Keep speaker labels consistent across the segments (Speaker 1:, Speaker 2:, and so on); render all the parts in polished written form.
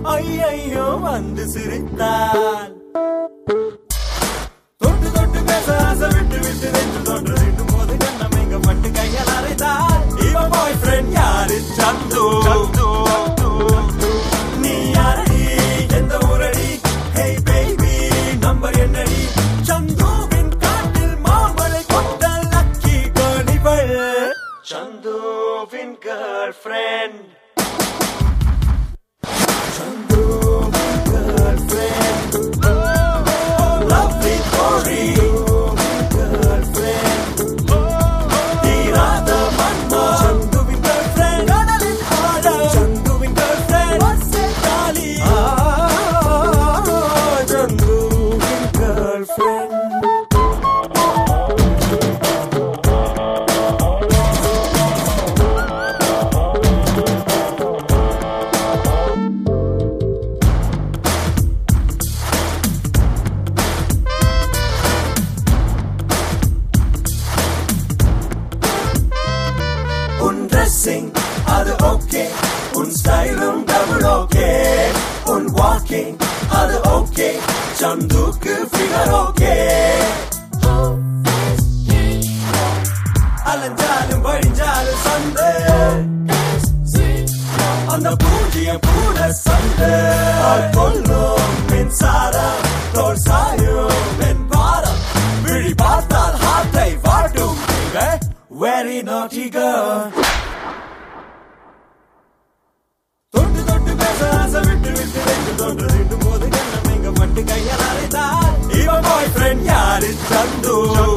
Speaker 1: ஐயையோ வந்து சிரித்தாள். தொட்டு தொட்டு பேச ஆசை விட்டு விட்டு நெஞ்சு தொன்று திட்டும் போது கண்ணம் எங்க பட்டு கையால் அறைந்தாள். இவ பாய் ஃப்ரெண்ட் யாரு? சந்து. நீ யாரடி? எந்த ஊரடி? ஹே பேபி நம்பர் என்னடி? சந்துவின் காட்டில் மாமலை கொண்ட லக்கி கணிவள். சந்துவின் girlfriend. Chandu's girlfriend. Oh, lovely story. Girlfriend. Tirada manma. Chandu's girlfriend. Kadalin aada. Chandu's girlfriend. Vasse kali. Chandu's girlfriend. Dressing, அது okay. உன் ஸ்டைலும் double okay. உன் walking, அது okay. சந்துக்கு figure okay. அலஞ்சாலும் வழிஞ்சாலும் சண்டை. அந்த பூஜ்ய கூட சண்டை. கொல்லும் மின்சாரம் தோல் சாயும் என் பாரம். விழி பார்த்தால் ஹார்ட்டை வாட்டும். Very naughty girl. தொட்டு தொட்டு பேச ஆசை விட்டு விட்டு ரெண்டு தொன்று திட்டும் போது கண்ணம் எங்க பட்டு கையால் அறைந்தாள். இவ பாய் ஃப்ரெண்ட் யாரு? சந்து.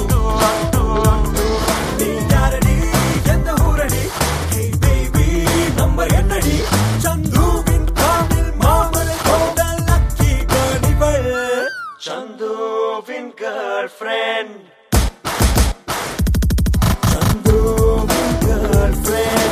Speaker 1: நீ யாரடி? எந்த ஊரடி? ஹே பேபி நம்பர் என்னடி? சந்துவின் காட்டில் மாமலை கொண்ட லக்கி கணிவள். சந்துவின் கேர்ள் ஃப்ரெண்ட். Chandu's girlfriend.